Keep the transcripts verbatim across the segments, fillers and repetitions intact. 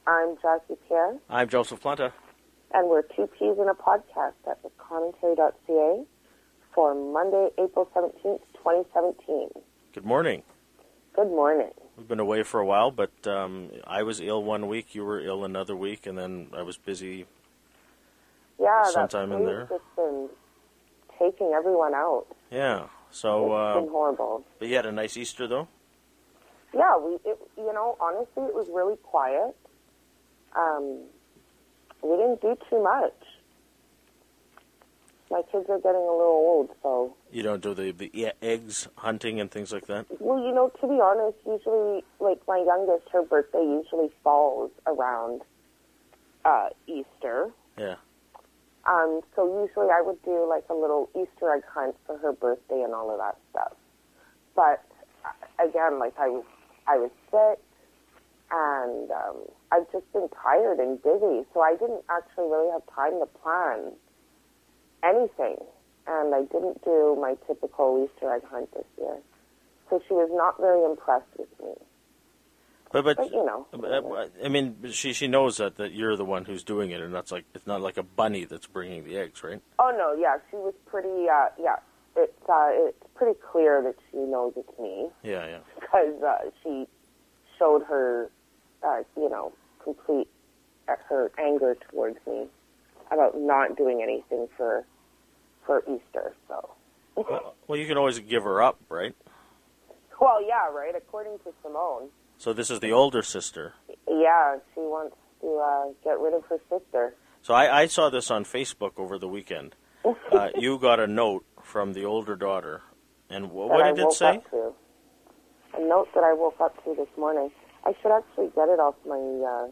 I'm Jackie Pierre. I'm Joseph Planta. And we're two peas in a podcast at the commentary dot c a for Monday, April seventeenth, twenty seventeen. Good morning. Good morning. We've been away for a while, but um, I was ill one week, you were ill another week, and then I was busy yeah, sometime that in there. Just been taking everyone out. Yeah, so... It's uh, been horrible. But you had a nice Easter, though? Yeah, we. It, you know, honestly, it was really quiet. Um, we didn't do too much. My kids are getting a little old, so... You don't do the, the e- eggs hunting and things like that? Well, you know, to be honest, usually, like, my youngest, her birthday usually falls around uh, Easter. Yeah. Um, so usually I would do, like, a little Easter egg hunt for her birthday and all of that stuff. But, again, like, I was, I was sick, and um, I've just been tired and busy, so I didn't actually really have time to plan anything, and I didn't do my typical Easter egg hunt this year. So she was not very impressed with me. But, but, but you know. I mean, she she knows that, that you're the one who's doing it, and that's like it's not like a bunny that's bringing the eggs, right? Oh, no, yeah, she was pretty, uh, yeah, it's, uh, it's pretty clear that she knows it's me. Yeah, yeah. Because uh, she showed her, uh, you know, complete, uh, her anger towards me about not doing anything for for Easter, so. well, well, you can always give her up, right? Well, yeah, right, according to Simone. So this is the older sister. Yeah, she wants to uh, get rid of her sister. So I, I saw this on Facebook over the weekend. Uh, you got a note from the older daughter, and what, what did it say? To. A note that I woke up to this morning. I should actually get it off my uh,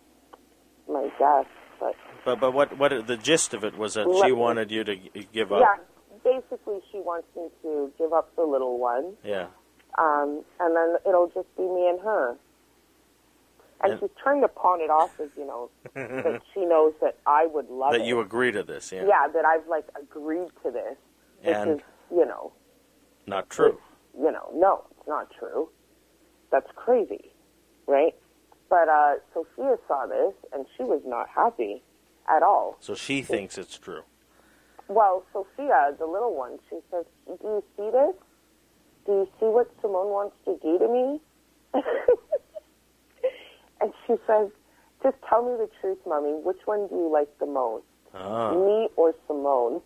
my desk, but... But but what what the gist of it was that Let she me, wanted you to give up. Yeah, basically she wants me to give up the little one. Yeah. Um, and then it'll just be me and her. And yeah. she's trying to pawn it off as, you know, that she knows that I would love that it. That you agree to this, yeah. Yeah, that I've, like, agreed to this. And which is, you know. Not true. You know, no, it's not true. That's crazy, right? But uh, Sophia saw this, and she was not happy at all. So she thinks it's true. Well, Sophia, the little one, she says, do you see this? Do you see what Simone wants to do to me? And she says, just tell me the truth, Mommy. Which one do you like the most? Ah. Me or Simone?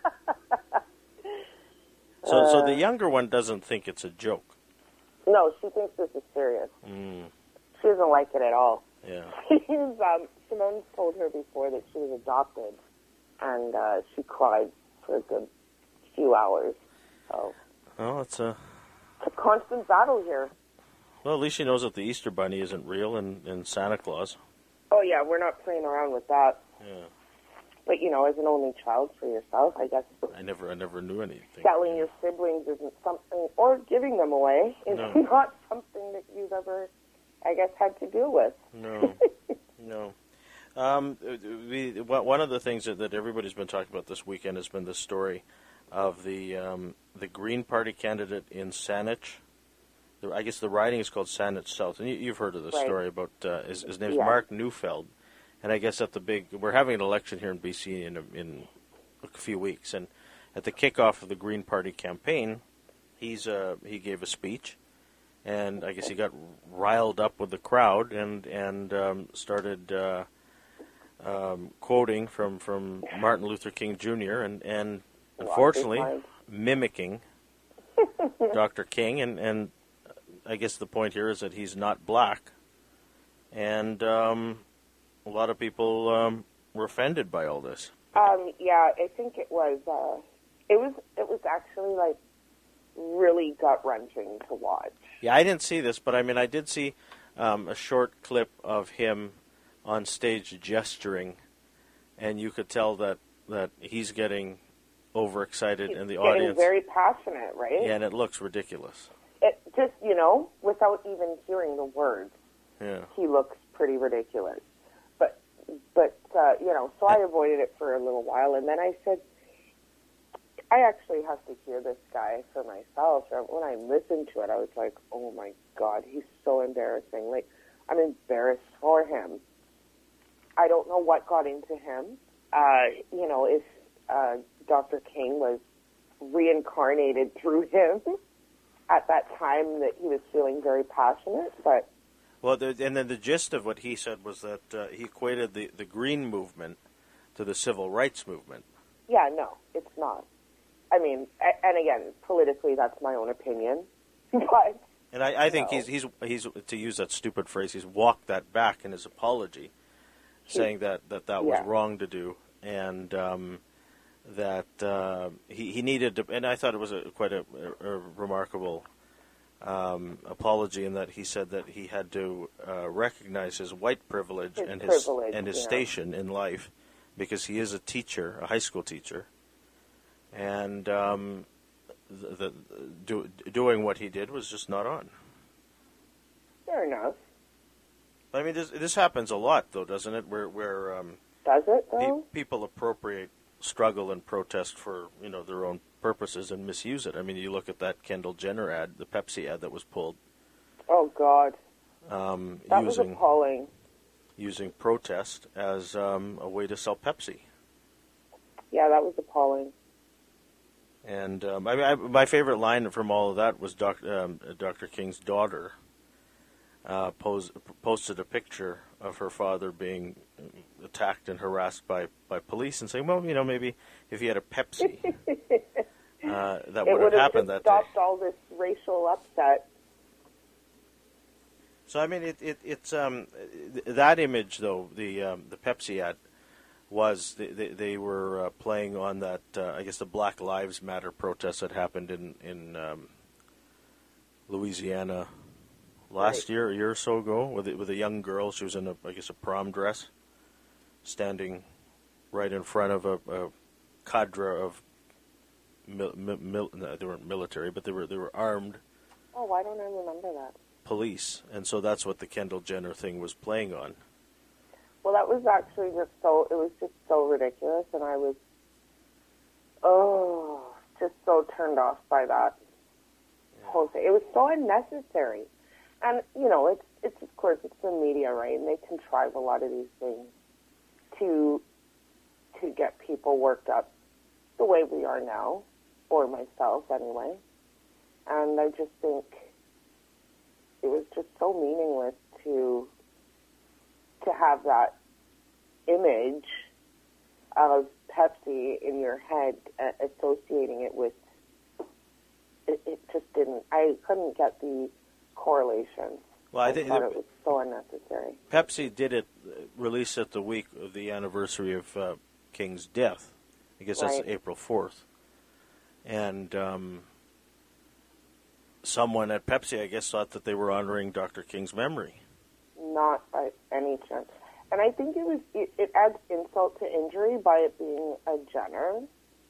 so, uh, so the younger one doesn't think it's a joke. No, she thinks this is serious. Mm. She doesn't like it at all. Yeah. She's, um, Simone's told her before that she was adopted, and uh, she cried for a good few hours. So. Oh, it's a... It's a constant battle here. Well, at least she knows that the Easter Bunny isn't real and, and Santa Claus. Oh, yeah, we're not playing around with that. Yeah. But, you know, as an only child for yourself, I guess... I never I never knew anything. Selling your siblings isn't something... Or giving them away is no. not something that you've ever, I guess, had to deal with. No. no. Um, we, one of the things that, that everybody's been talking about this weekend has been the story of the um, the Green Party candidate in Saanich. The, I guess the riding is called Saanich South, and you, you've heard of this right. story about uh, his, his name's yeah. Mark Neufeld, and I guess at the big we're having an election here in B C in a, in a few weeks, and at the kickoff of the Green Party campaign, he's uh, he gave a speech, and I guess he got riled up with the crowd and and um, started. Uh, Um, quoting from, from Martin Luther King Junior and, and unfortunately mimicking Doctor King, and, and I guess the point here is that he's not black, and um, a lot of people um, were offended by all this. Um, yeah, I think it was uh, it was it was actually like really gut wrenching to watch. Yeah, I didn't see this, but I mean I did see um, a short clip of him on stage gesturing, and you could tell that, that he's getting overexcited in the audience. Getting very passionate, right? Yeah, and it looks ridiculous. It just, you know, without even hearing the words, yeah. he looks pretty ridiculous. But, but uh, you know, so I avoided it for a little while, and then I said, I actually have to hear this guy for myself. And when I listened to it, I was like, oh my God, he's so embarrassing. Like, I'm embarrassed for him. I don't know what got into him. Uh, you know, if uh, Doctor King was reincarnated through him at that time that he was feeling very passionate, but... Well, the, and then the gist of what he said was that uh, he equated the, the Green movement to the civil rights movement. Yeah, no, it's not. I mean, a- and again, politically, that's my own opinion, but... And I, I think no. he's, he's, he's, to use that stupid phrase, he's walked that back in his apology, saying that that, that was yeah. wrong to do, and um, that uh, he, he needed to, and I thought it was a, quite a, a, a remarkable um, apology in that he said that he had to uh, recognize his white privilege his and his privilege, and his yeah. station in life, because he is a teacher, a high school teacher, and um, the, the do, doing what he did was just not on. Fair enough. I mean, this, this happens a lot, though, doesn't it? Where where um, Does it, though? pe- people appropriate struggle and protest for, you know, their own purposes and misuse it. I mean, you look at that Kendall Jenner ad, the Pepsi ad that was pulled. Oh, God. Um, That using was appalling. using protest as um, a way to sell Pepsi. Yeah, that was appalling. And um, I mean, I, my favorite line from all of that was Doc, um, Doctor King's daughter uh, pose, posted a picture of her father being attacked and harassed by, by police, and saying, well, you know, maybe if he had a Pepsi, uh, that It would have happened that day. stopped all this racial upset. So I mean, it, it it's um, that image though, the um, the Pepsi ad was they they, they were uh, playing on that uh, I guess the Black Lives Matter protest that happened in in um, Louisiana last Right. year, a year or so ago, with it, with a young girl. She was in a I guess a prom dress, standing right in front of a, a cadre of mil, mil, mil, no, they weren't military, but they were they were armed Oh, why don't I remember that? police, and so that's what the Kendall Jenner thing was playing on. Well, that was actually just so, it was just so ridiculous, and I was, oh, just so turned off by that whole thing. It was so unnecessary. And, you know, it's, it's of course, it's the media, right? And they contrive a lot of these things to, to get people worked up the way we are now, or myself anyway. And I just think it was just so meaningless to to have that image of Pepsi in your head, uh, associating it with, it, it just didn't, I couldn't get the correlation. Well, I I think thought the- it was so unnecessary. Pepsi did it, uh, release it the week of the anniversary of uh, King's death. I guess that's Right. April fourth. And um, someone at Pepsi, I guess, thought that they were honoring Doctor King's memory. Not by any chance. And I think it was it, it adds insult to injury by it being a Jenner,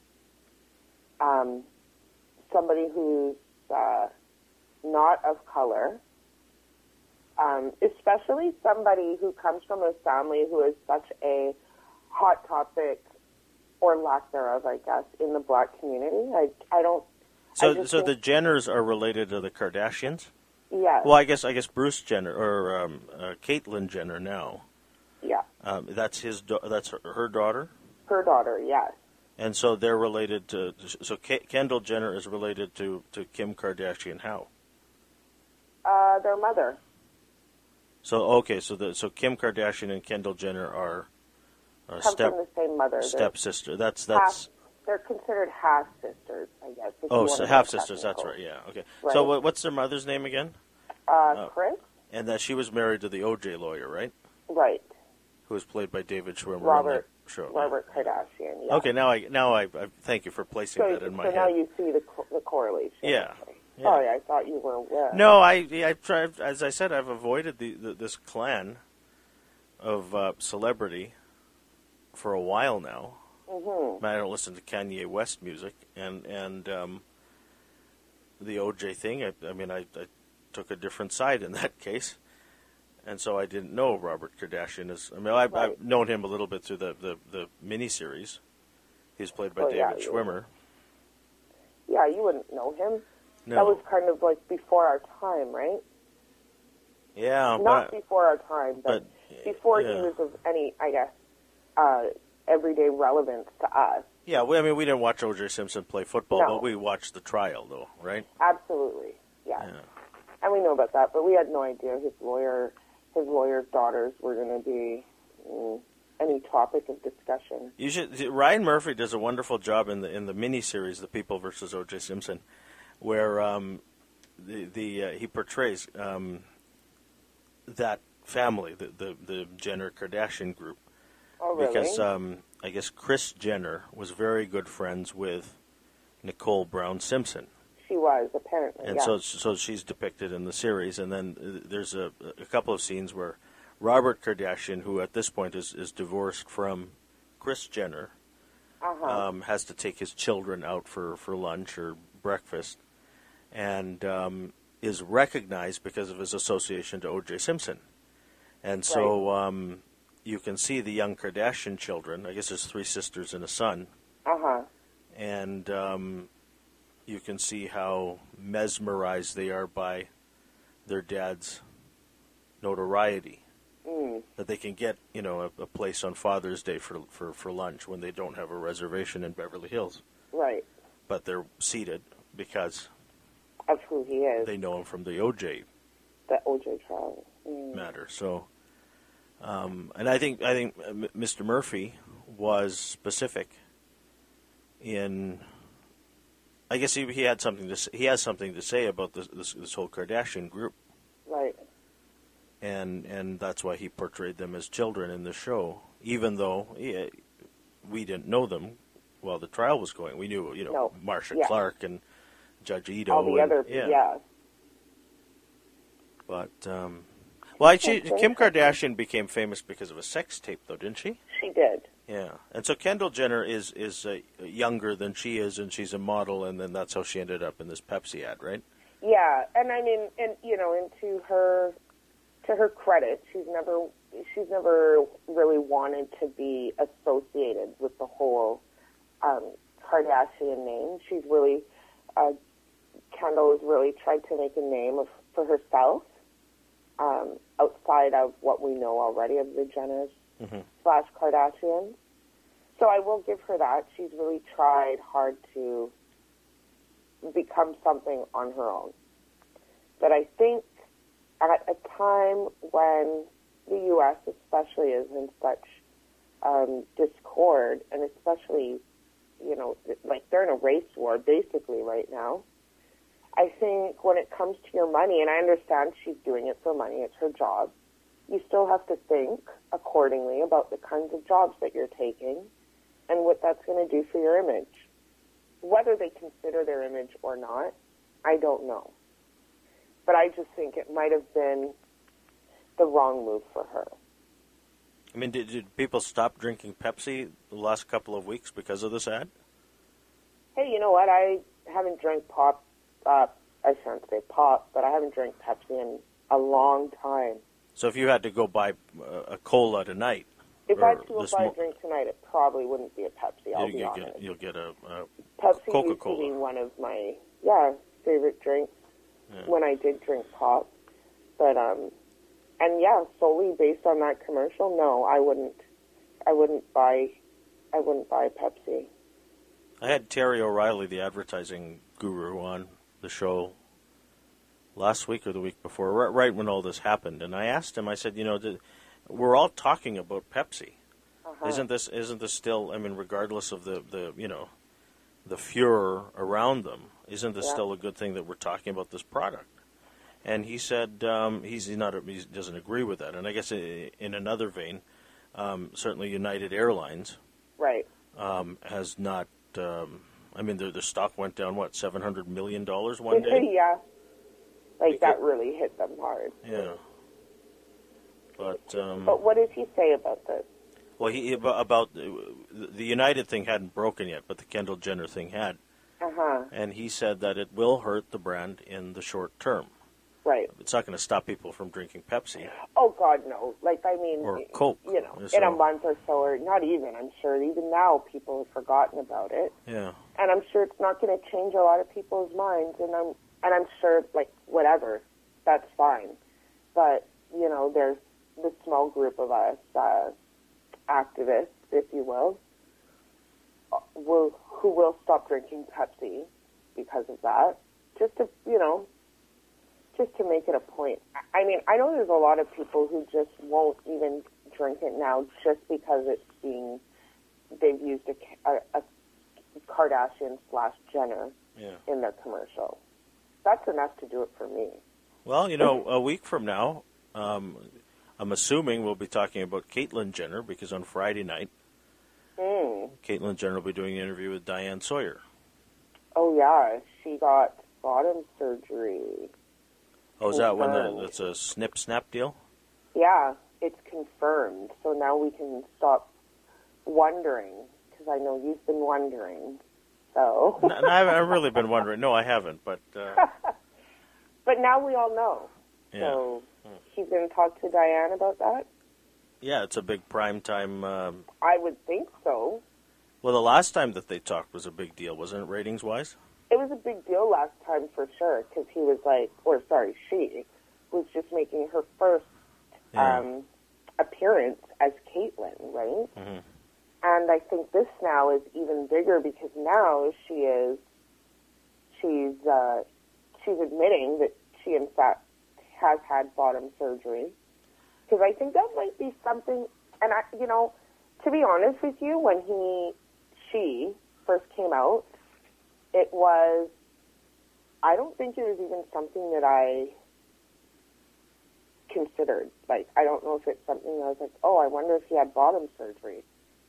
um, somebody who's uh, not of color, um, especially somebody who comes from a family who is such a hot topic, or lack thereof, I guess, in the black community. I I don't. So, I just so think, the Jenners are related to the Kardashians. yeah, Well, I guess I guess Bruce Jenner or um, uh, Caitlyn Jenner now. yeah, Um, that's his. Da- that's her, her daughter. her daughter, yes, And so they're related to. So K- Kendall Jenner is related to, to Kim Kardashian. How? uh, their mother. So okay, so the so Kim Kardashian and Kendall Jenner are uh, Come step from the same mother. They're stepsister. That's half, that's they're considered half sisters, I guess. if you oh, wanna so be half sisters. That's technical. right. Yeah. Okay. Right. So what, what's their mother's name again? Uh, Oh. Chris, And that she was married to the O J lawyer, right? right? Who was played by David Schwimmer on Robert that show. Robert Kardashian. Yeah. Okay. Now I now I, I thank you for placing So, that in my so head. now you see the co- the correlation. Yeah. Okay. Yeah. Sorry, I thought you were aware. No, I I tried. As I said, I've avoided the, the this clan of uh, celebrity for a while now. Mm-hmm. I don't listen to Kanye West music, and and um, the O J thing. I, I mean, I, I took a different side in that case, and so I didn't know Robert Kardashian is. I mean, I've, Right. I've known him a little bit through the the, the miniseries. He's played by Oh, yeah, David you Schwimmer. Yeah, you wouldn't know him. No, That was kind of like before our time, right? yeah, Not but before our time, but, but before yeah. he was of any, I guess, uh, everyday relevance to us. Yeah, we, I mean, we didn't watch O J Simpson play football, No. but we watched the trial, though, right? Absolutely, yeah. Yeah. And we know about that, but we had no idea his lawyer, his lawyer's daughters were going to be mm, any topic of discussion. You should. Ryan Murphy does a wonderful job in the in the miniseries, The People versus O J Simpson, where um, the the uh, he portrays um, that family, the, the the Jenner Kardashian group, Oh, really? because um, I guess Kris Jenner was very good friends with Nicole Brown Simpson. She was, apparently, And yeah. so, so she's depicted in the series, and then uh, there's a, a couple of scenes where Robert Kardashian, who at this point is, is divorced from Kris Jenner, uh-huh. um, has to take his children out for, for lunch or breakfast, and um, is recognized because of his association to O J Simpson. And so um, you can see the young Kardashian children. I guess there's three sisters and a son. Uh-huh. And um, you can see how mesmerized they are by their dad's notoriety. Mm. That they can get, you know, a, a place on Father's Day for, for, for lunch when they don't have a reservation in Beverly Hills. Right. But they're seated because Of who he is. they know him from the O J The O J trial. Mm. matter. So, um, and I think I think Mister Murphy was specific in. I guess he he had something to say, he has something to say about this, this this whole Kardashian group, Right. and and that's why he portrayed them as children in the show, even though yeah, we didn't know them while the trial was going. We knew you know No. Marcia Yeah. Clark and Judge Ito. All the and, other, yeah. yeah. But um, well, she, Okay. Kim Kardashian became famous because of a sex tape, though, didn't she? She did. Yeah, and so Kendall Jenner is is uh, younger than she is, and she's a model, and then that's how she ended up in this Pepsi ad, right? Yeah, and I mean, and you know, and to her, to her credit, she's never, she's never really wanted to be associated with the whole um, Kardashian name. She's really, uh, Kendall has really tried to make a name of, for herself um, outside of what we know already of the Jenners Mm-hmm. slash Kardashians. So I will give her that. She's really tried hard to become something on her own. But I think at a time when the U S especially is in such um, discord, and especially, you know, like they're in a race war basically right now, I think when it comes to your money, and I understand she's doing it for money, it's her job, you still have to think accordingly about the kinds of jobs that you're taking and what that's going to do for your image. Whether they consider their image or not, I don't know. But I just think it might have been the wrong move for her. I mean, did, did people stop drinking Pepsi the last couple of weeks because of this ad? Hey, you know what? I haven't drank pop, uh, I shouldn't say pop, but I haven't drank Pepsi in a long time. So if you had to go buy uh, a cola tonight, If or I had to go this buy mo- a drink tonight, it probably wouldn't be a Pepsi, I'll you, be you'll, honest. get, you'll get a, a Pepsi used to Coca-Cola. be one of my, yeah, favorite drinks Yeah. when I did drink pop. But, um, and yeah, solely based on that commercial, no, I wouldn't, I wouldn't buy, I wouldn't buy Pepsi. I had Terry O'Reilly, the advertising guru, on the show last week or the week before, right, right when all this happened, and I asked him. I said, "You know, did, we're all talking about Pepsi. Uh-huh. Isn't this isn't this still? I mean, regardless of the, the you know, the furor around them, isn't this Yeah. still a good thing that we're talking about this product?" And he said um, he's not he doesn't agree with that. And I guess in another vein, um, certainly United Airlines Right. um, has not. Um, I mean, their, their stock went down, what, seven hundred million dollars one day? Yeah. Like, Because- that really hit them hard. Yeah. But, um, But what did he say about this? well, he about, about the the United thing hadn't broken yet, but the Kendall Jenner thing had. Uh-huh. And he said that it will hurt the brand in the short term. Right. It's not going to stop people from drinking Pepsi. Oh, God, no. Like, I mean, Or Coke, you know, or in a so. month or so, or not even, I'm sure, even now, people have forgotten about it. Yeah. And I'm sure it's not going to change a lot of people's minds, and I'm, and I'm sure, like, whatever, that's fine. But, you know, there's, the small group of us, uh, activists, if you will, will who will stop drinking Pepsi because of that. Just to, you know, just to make it a point. I mean, I know there's a lot of people who just won't even drink it now just because it's being, they've used a, a, a Kardashian slash Jenner yeah. in their commercial. That's enough to do it for me. Well, you know, a week from now, um, I'm assuming we'll be talking about Caitlyn Jenner because on Friday night, mm. Caitlyn Jenner will be doing an interview with Diane Sawyer. Oh, yeah. She got bottom surgery. Oh, is that when the, that's a snip-snap deal? Yeah, it's confirmed. So now we can stop wondering, because I know you've been wondering. So. no, no, I haven't really been wondering. No, I haven't, but... Uh... but now we all know. Yeah. So hmm. he's going to talk to Diane about that? Yeah, it's a big prime time... Um... I would think so. Well, the last time that they talked was a big deal, wasn't it, ratings-wise? It was a big deal last time for sure, because he was like, or sorry, she was just making her first yeah. um, appearance as Caitlyn, right? Mm-hmm. And I think this now is even bigger because now she is, she's, uh, she's admitting that she in fact has had bottom surgery. Because I think that might be something, and I, you know, to be honest with you, when he, she first came out, it was, I don't think it was even something that I considered. Like, I don't know if it's something that I was like, oh, I wonder if he had bottom surgery.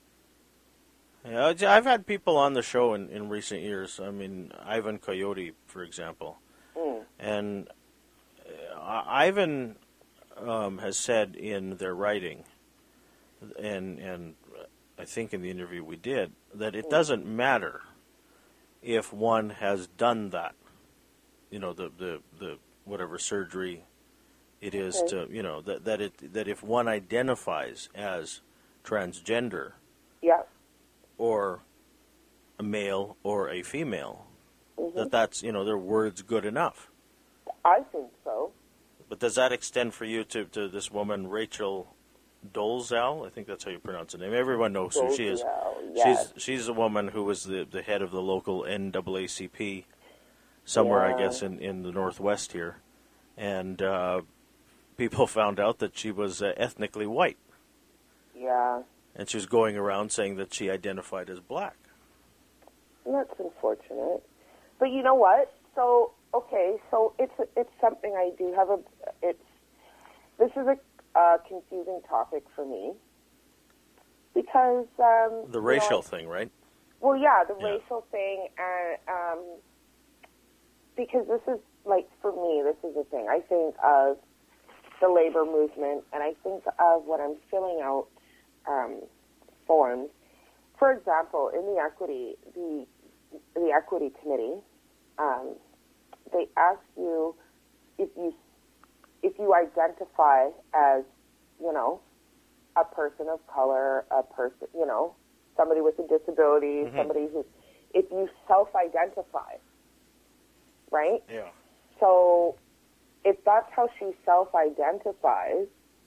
Yeah, I've had people on the show in, in recent years. I mean, Ivan Coyote, for example. Mm. And uh, Ivan um, has said in their writing, and and I think in the interview we did, that it mm. doesn't matter if one has done that, you know, the, the, the whatever surgery it is okay. to, you know, that that it that if one identifies as transgender, yeah, or a male or a female, mm-hmm. that that's, you know, their words good enough. I think so. But does that extend for you to, to this woman, Rachel Dolezal? I think that's how you pronounce her name. Everyone knows Dolezal, who she is. Yes. She's she's a woman who was the, the head of the local N double A C P somewhere, yeah. I guess, in, in the Northwest here. And uh, people found out that she was uh, ethnically white. Yeah. And she was going around saying that she identified as black. That's unfortunate. But you know what? So, okay, so it's it's something I do have a, it's, this is a uh, confusing topic for me. Because, um... The racial you know, thing, right? Well, yeah, the yeah. racial thing, and, um, because this is, like, for me, this is the thing. I think of the labor movement, and I think of when I'm filling out um, forms. For example, in the equity, the the equity committee, um, they ask you if you if you identify as, you know, a person of color, a person, you know, somebody with a disability, mm-hmm. somebody who, if you self-identify, right? Yeah. So if that's how she self-identifies,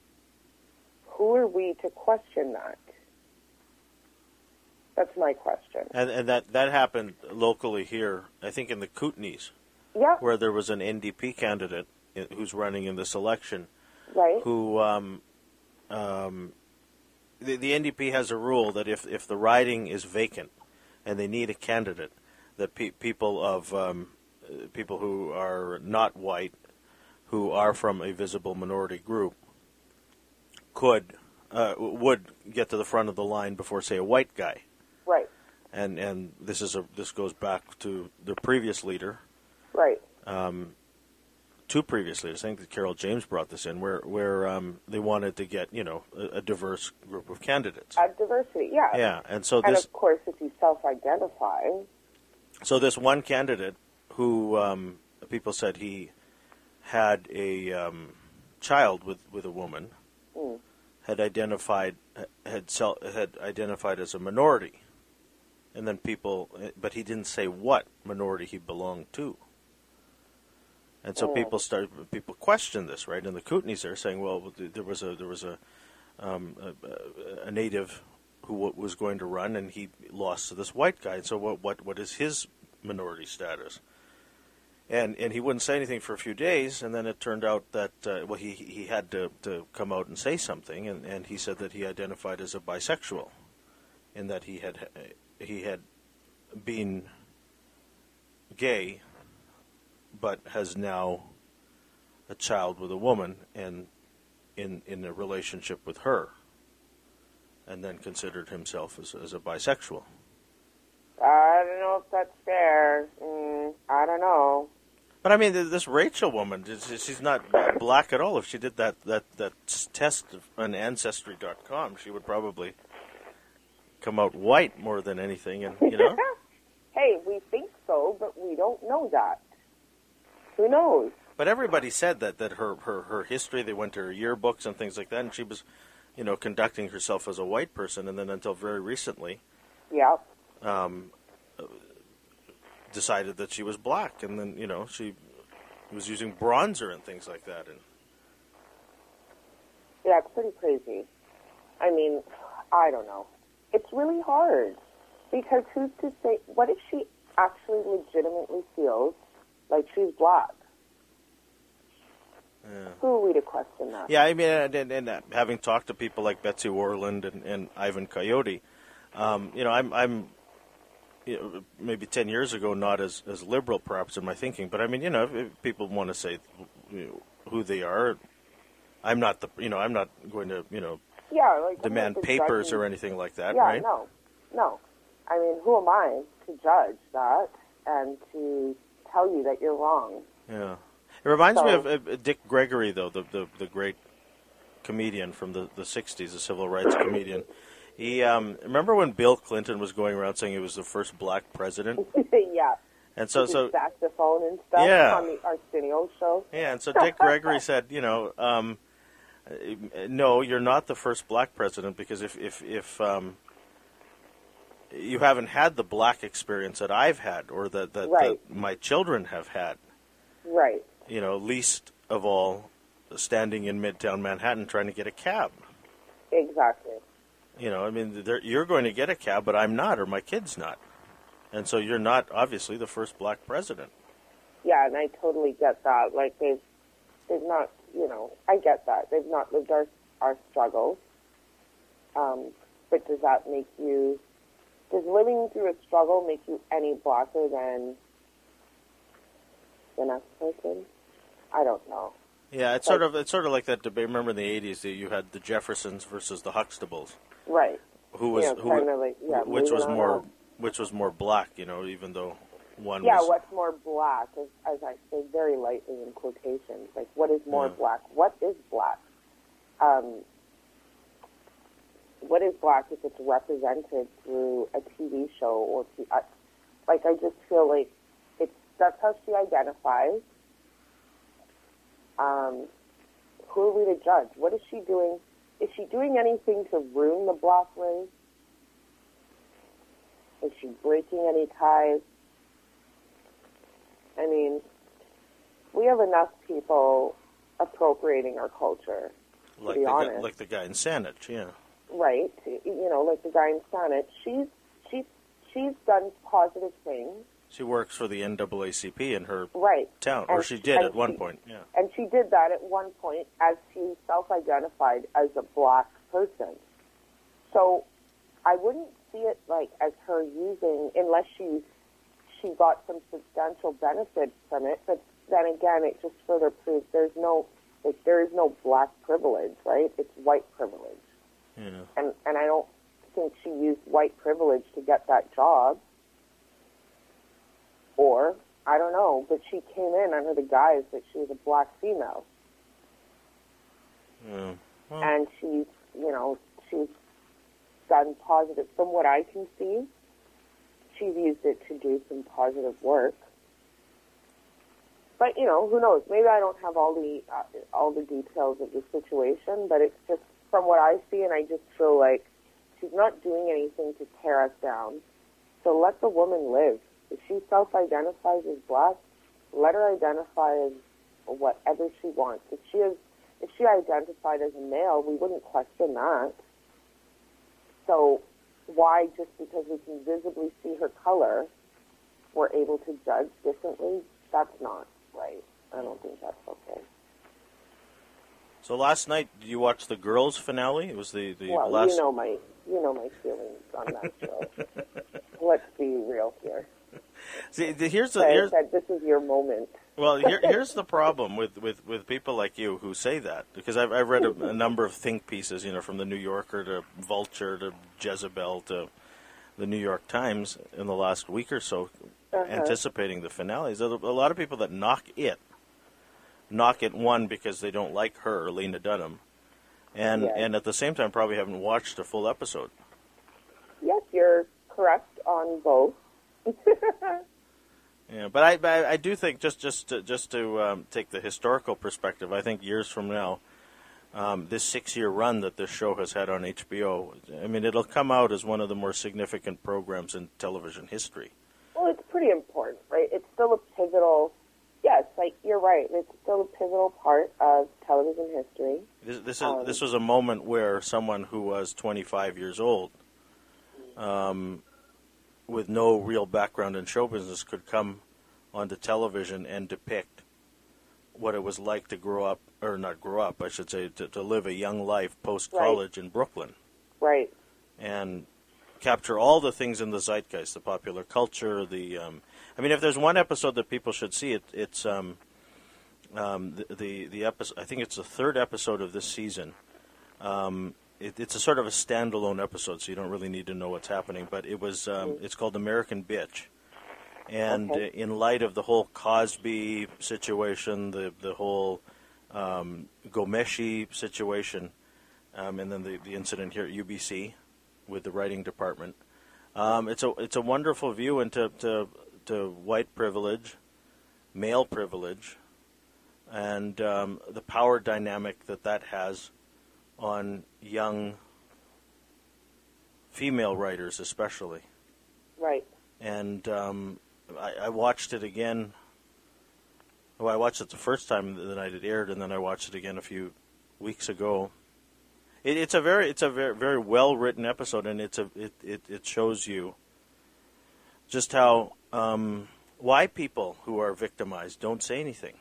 who are we to question that? That's my question. And, and that, that happened locally here, I think in the Kootenays, yeah. where there was an N D P candidate who's running in this election, right? Who um, um, the, the N D P has a rule that if, if the riding is vacant and they need a candidate, that pe- people of um, people who are not white, who are from a visible minority group, could uh, would get to the front of the line before, say, a white guy. Right. And and this is a this goes back to the previous leader. Right. Um, two previous leaders. I think that Carol James brought this in, where where um, they wanted to get, you know, a, a diverse group of candidates. A diversity, yeah. Yeah, and so and this. of course, if you self-identify. So this one candidate, who um, people said he had a um, child with, with a woman, mm. had identified had sel- had identified as a minority, and then people, but he didn't say what minority he belonged to. And so Mm. people start people question this, right? And the Kootenays are saying, well, there was a there was a um, a, a native who w- was going to run, and he lost to this white guy. And so what what what is his minority status? And and he wouldn't say anything for a few days, and then it turned out that uh, well he he had to, to come out and say something, and, and he said that he identified as a bisexual, in that he had he had been gay, but has now a child with a woman and in in a relationship with her, and then considered himself as as a bisexual. I don't know if that's fair. Mm, I don't know. But I mean, this Rachel woman, she's not black at all. If she did that that, that test on Ancestry dot com, she would probably come out white more than anything, and you know. Hey, we think so, but we don't know that. Who knows? But everybody said that that her, her, her history, they went to her yearbooks and things like that, and she was, you know, conducting herself as a white person, and then until very recently, Yeah. um, decided that she was black, and then, you know, she was using bronzer and things like that. And Yeah, it's pretty crazy. I mean, I don't know. It's really hard. Because who's to say, what if she actually legitimately feels like she's black? Yeah. Who are we to question that? Yeah, I mean, and, and, and uh, having talked to people like Betsy Warland and, and Ivan Coyote, um, you know, I'm, I'm you know, maybe ten years ago not as, as liberal perhaps in my thinking, but I mean, you know, if, if people want to say you know, who they are, I'm not the, you know, I'm not going to, you know, Yeah, like demand papers or anything like that, yeah, right? no, no. I mean, who am I to judge that and to tell you that you're wrong? Yeah. It reminds So, me of uh, Dick Gregory, though, the, the, the great comedian from the, the sixties, a civil rights comedian. He um, remember when Bill Clinton was going around saying he was the first black president? yeah. And so, With so his saxophone and stuff Yeah. on the Arsenio show. yeah, and so Dick Gregory said, you know, um, uh, no, you're not the first black president, because if if if um, you haven't had the black experience that I've had, or that that, Right. that my children have had, Right. you know, least of all, standing in Midtown Manhattan trying to get a cab. Exactly. You know, I mean, there- you're going to get a cab, but I'm not, or my kid's not. And so you're not, obviously, the first black president. Yeah, and I totally get that. Like, they've, they've not, you know, I get that. They've not lived our, our struggles. Um, but does that make you, does living through a struggle make you any blacker than the next person? I don't know. Yeah, it's sort of it's sort of like that debate. Remember in the eighties that you had the Jeffersons versus the Huxtables, Right. who was Yeah, who, kind of like, yeah, which was moving on more up. which was more black, you know, even though one Yeah, was what's more black, as, as I say very lightly in quotations. Like, what is more Yeah. black? What is black? Um, what is black if it's represented through a T V show or T- I, like I just feel like it's that's how she identifies. Um, who are we to judge? What is she doing? Is she doing anything to ruin the black race? Is she breaking any ties? I mean, we have enough people appropriating our culture, to like be the guy, honest. like the guy in Saanich, yeah. Right? You know, like the guy in Saanich. She's she's she's done positive things. She works for the N double A C P in her Right. town, or And she she- did and at one she- point, yeah. And she did that at one point as she self-identified as a black person. So I wouldn't see it like as her using, unless she she got some substantial benefit from it. But then again, it just further proves there's no like there is no black privilege, right? It's white privilege. You know. And and I don't think she used white privilege to get that job. Or, I don't know, but she came in under the guise that she was a black female. Yeah. Well, And she's, you know, she's done positive, from what I can see, she's used it to do some positive work. But, you know, who knows? Maybe I don't have all the uh, all the details of the situation, but it's just from what I see, and I just feel like she's not doing anything to tear us down. So let the woman live. If she self-identifies as black, let her identify as whatever she wants. If she is, if she identified as a male, we wouldn't question that. So why, just because we can visibly see her color, we're able to judge differently? That's not right. I don't think that's okay. So last night, did you watch the girls' finale? It was the, the well, last... you know my you know my feelings on that show. Let's be real here. See, the, here's the... I Here's, said this is your moment. well, here, here's the problem with, with, with people like you who say that. Because I've, I've read a, a number of think pieces, you know, from the New Yorker to Vulture to Jezebel to the New York Times in the last week or so, uh-huh. anticipating the finales. There's a lot of people that knock it. Knock it, one, because they don't like her, Lena Dunham, and yes. and at the same time probably haven't watched a full episode. Yes, you're correct on both. Yeah, but I, I I do think just just to, just to um, take the historical perspective, I think years from now, um, this six-year run that this show has had on H B O, I mean, it'll come out as one of the more significant programs in television history. Well, it's pretty important, right? It's still a pivotal. Yes, like you're right. It's still a pivotal part of television history. This, this is um, this was a moment where someone who was twenty-five years old, um, with no real background in show business, could come onto television and depict what it was like to grow up, or not grow up, I should say, to, to live a young life post-college right. in Brooklyn. Right. And capture all the things in the zeitgeist, the popular culture, the... Um, I mean, if there's one episode that people should see, it, it's um, um, the, the the episode. I think it's the third episode of this season. Um, it, it's a sort of a standalone episode, so you don't really need to know what's happening. But it was um, it's called American Bitch, and okay. uh, in light of the whole Cosby situation, the the whole um, Ghomeshi situation, um, and then the, the incident here at U B C with the writing department, um, it's a it's a wonderful view into to. to white privilege, male privilege, and um, the power dynamic that that has on young female writers especially. Right. And um, I, I watched it again. Well, I watched it the first time the night it aired, and then I watched it again a few weeks ago. It, it's a very, it's a very, very well written episode, and it's a, it, it, it shows you just how um, why people who are victimized don't say anything,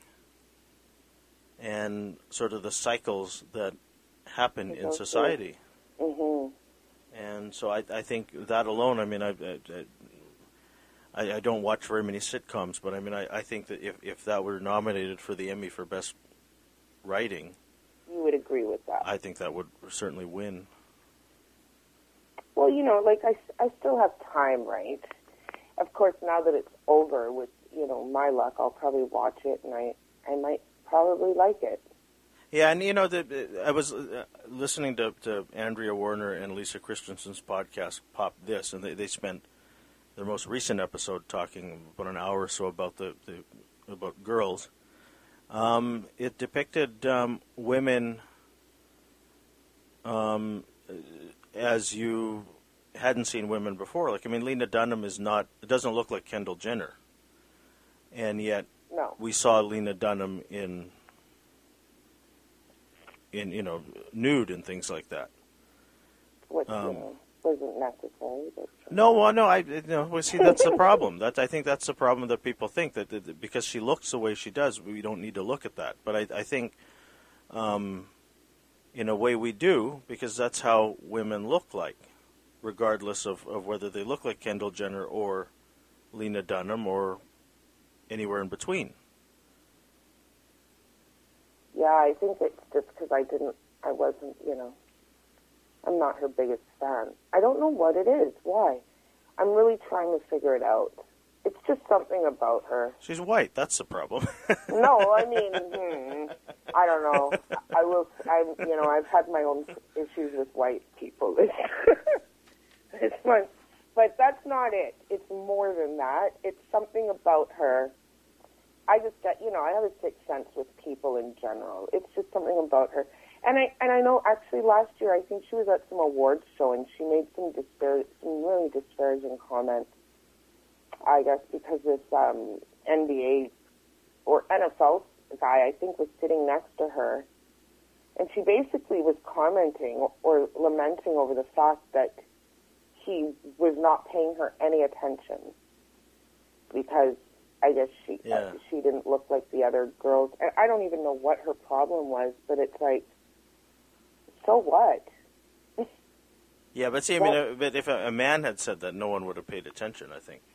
and sort of the cycles that happen in society. Mm-hmm. And so I, I think that alone. I mean, I, I, I don't watch very many sitcoms, but I mean, I, I think that if, if that were nominated for the Emmy for Best Writing, you would agree with that. I think that would certainly win. Well, you know, like I, I still have time, right? Of course, now that it's over, with, you know, my luck, I'll probably watch it, and I, I might probably like it. Yeah, and, you know, the, I was uh, listening to, to Andrea Warner and Lisa Christensen's podcast, Pop This, and they, they spent their most recent episode talking about an hour or so about the, the about girls. Um, it depicted um, women um, as you hadn't seen women before. Like, I mean, Lena Dunham is not, it doesn't look like Kendall Jenner. And yet, no. we saw Lena Dunham in, in you know, nude and things like that. Which, um, you know, wasn't necessary. But no, well, no, I, you know, well, see, that's the problem. That I think that's the problem that people think, that, that because she looks the way she does, we don't need to look at that. But I, I think, um, in a way we do, because that's how women look like, regardless of, of whether they look like Kendall Jenner or Lena Dunham or anywhere in between. Yeah, I think it's just because I didn't, I wasn't, you know, I'm not her biggest fan. I don't know what it is. Why? I'm really trying to figure it out. It's just something about her. She's white. That's the problem. No, I mean, hmm, I don't know. I will. I, you know, I've had my own issues with white people. It's fun. But that's not it. It's more than that. It's something about her. I just get, you know, I have a sixth sense with people in general. It's just something about her. And I and I know actually last year I think she was at some awards show and she made some dispar- some really disparaging comments. I guess because this um, N B A or N F L guy, I think, was sitting next to her, and she basically was commenting or lamenting over the fact that he was not paying her any attention because I guess she Yeah. uh, she didn't look like the other girls. And I don't even know what her problem was, but it's like, so what? Yeah, but see, I mean, uh, but if a, a man had said that, no one would have paid attention, I think.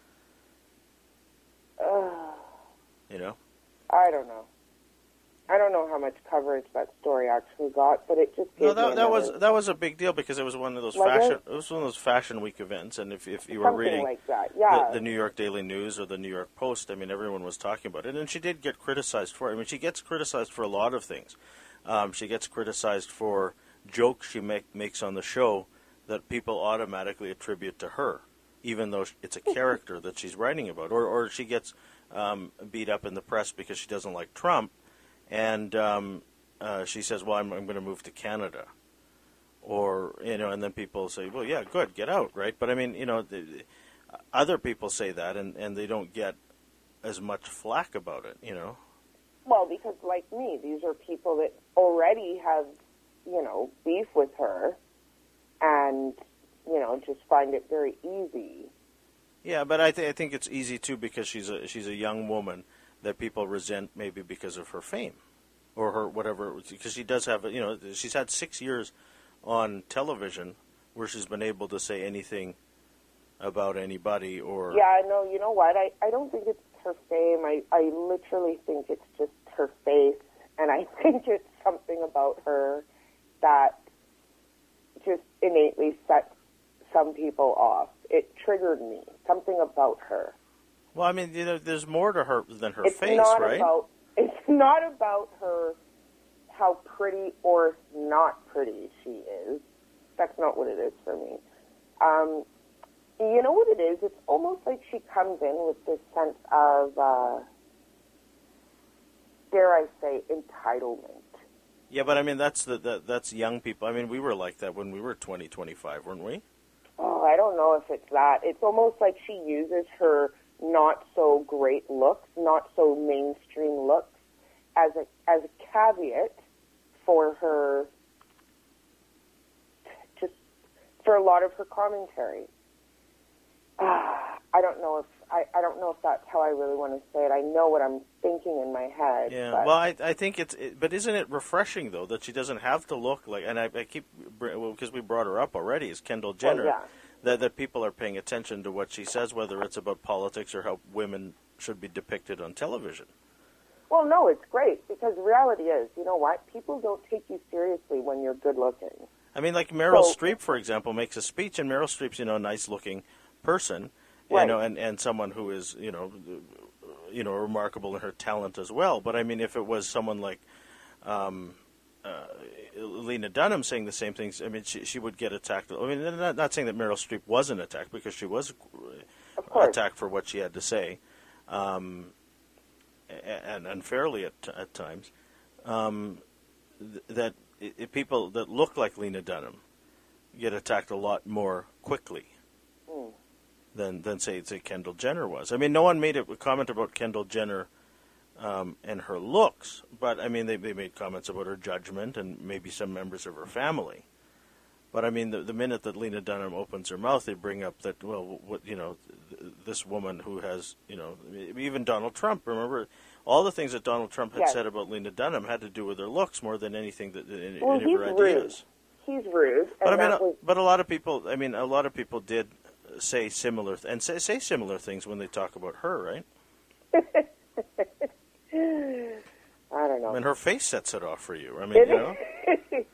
Uh, You know? I don't know. I don't know how much coverage that story actually got, but it just gave No, that, me that was another- that was a big deal because it was one of those Was fashion. it? It was one of those fashion week events, and if if you were something reading like that. Yeah. the, the New York Daily News or the New York Post, I mean, everyone was talking about it, and she did get criticized for it. I mean, she gets criticized for a lot of things. Um, she gets criticized for jokes she make, makes on the show that people automatically attribute to her, even though it's a character that she's writing about, or or she gets um, beat up in the press because she doesn't like Trump. And um, uh, she says, well, I'm, I'm going to move to Canada. Or, you know, and then people say, well, yeah, good, get out, right? But, I mean, you know, the, the, other people say that, and, and they don't get as much flack about it, you know? Well, because like me, these are people that already have, you know, beef with her and, you know, just find it very easy. Yeah, but I, th- I think it's easy, too, because she's a, she's a young woman that people resent maybe because of her fame or her whatever, because she does have, you know, she's had six years on television where she's been able to say anything about anybody or... Yeah, no, you know what? I, I don't think it's her fame. I, I literally think it's just her face, and I think it's something about her that just innately sets some people off. It triggered me, something about her. Well, I mean, you know, there's more to her than her it's face, not right? About, it's not about her, how pretty or not pretty she is. That's not what it is for me. Um, you know what it is? It's almost like she comes in with this sense of, uh, dare I say, entitlement. Yeah, but I mean, that's the, the that's young people. I mean, we were like that when we were twenty, twenty-five, weren't we? Oh, I don't know if it's that. It's almost like she uses her not so great looks, not so mainstream looks, as a as a caveat for her, just for a lot of her commentary. Uh, I don't know if I, I don't know if that's how I really want to say it. I know what I'm thinking in my head. Yeah. But Well, I I think it's, it, but isn't it refreshing though that she doesn't have to look like? And I, I keep well, because we brought her up already as Kendall Jenner. Well, yeah. That, that people are paying attention to what she says, whether it's about politics or how women should be depicted on television. Well, no, it's great because the reality is, you know what? People don't take you seriously when you're good looking. I mean, like Meryl So- Streep, for example, makes a speech, and Meryl Streep's, you know, a nice-looking person, Right. you know, and, and someone who is, you know, you know, remarkable in her talent as well. But I mean, if it was someone like um, uh, Lena Dunham saying the same things, I mean, she she would get attacked. I mean, not, not saying that Meryl Streep wasn't attacked because she was Of course. attacked for what she had to say, um, and unfairly at at times. Um, th- that i i- people that look like Lena Dunham get attacked a lot more quickly Mm. than than say say Kendall Jenner was. I mean, no one made a comment about Kendall Jenner um, and her looks, but I mean, they they made comments about her judgment and maybe some members of her family. But I mean, the, the minute that Lena Dunham opens her mouth, they bring up that, well, what you know, th- this woman who has, you know, even Donald Trump. Remember, all the things that Donald Trump had Yes. said about Lena Dunham had to do with her looks more than anything that any, Well, any of he's her rude. ideas. He's rude. And But I mean, that a, was, but a lot of people. I mean, a lot of people did say similar th- and say, say similar things when they talk about her, right? I don't know. I mean, her face sets it off for you. I mean, It you know, is.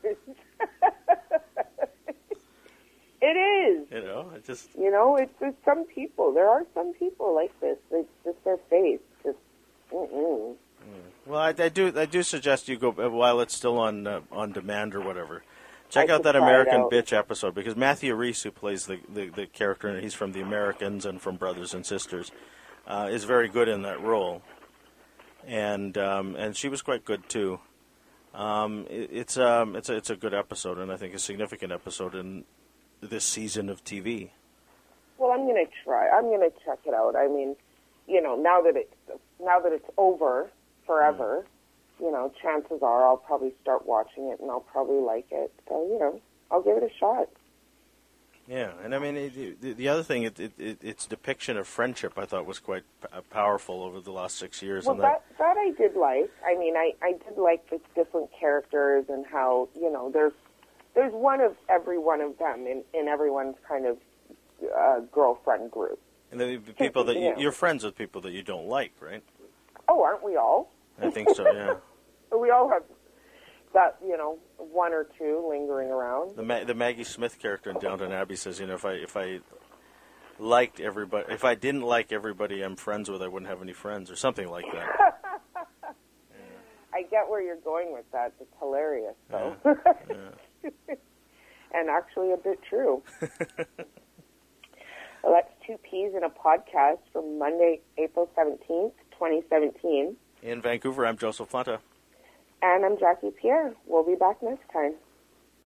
It is. you know, it just. You know, it's just some people. There are some people like this. It's just their face. Just, mm-mm. Well, I, I do. I do suggest you go while it's still on uh, on demand or whatever. Check I out should that try it American out. Bitch episode because Matthew Reese, who plays the, the, the character, and he's from The Americans and from Brothers and Sisters, uh, is very good in that role, and um, and she was quite good too. Um, it, it's um it's a it's a good episode, and I think a significant episode in this season of T V. Well, I'm going to try. I'm going to check it out. I mean, you know, now that it's now that it's over forever. Mm. You know, chances are I'll probably start watching it and I'll probably like it. So, you know, I'll give it a shot. Yeah, and I mean, it, the, the other thing, it, it, it, its depiction of friendship, I thought, was quite p- powerful over the last six years. Well, and that, that I did like. I mean, I, I did like the different characters and how, you know, there's there's one of every one of them in, in everyone's kind of uh, girlfriend group. And the people that you, you know. you're friends with people that you don't like, right? Oh, aren't we all? I think so, yeah. We all have that, you know, one or two lingering around. The Ma- the Maggie Smith character in Downton Abbey says, you know, if I if I liked everybody, if I didn't like everybody I'm friends with, I wouldn't have any friends, or something like that. Yeah. I get where you're going with that. It's hilarious, though. Yeah. Yeah. And actually a bit true. Well, that's Two Peas in a Podcast for Monday, April seventeenth, twenty seventeen. In Vancouver, I'm Joseph Planta. And I'm Jackie Pierre. We'll be back next time.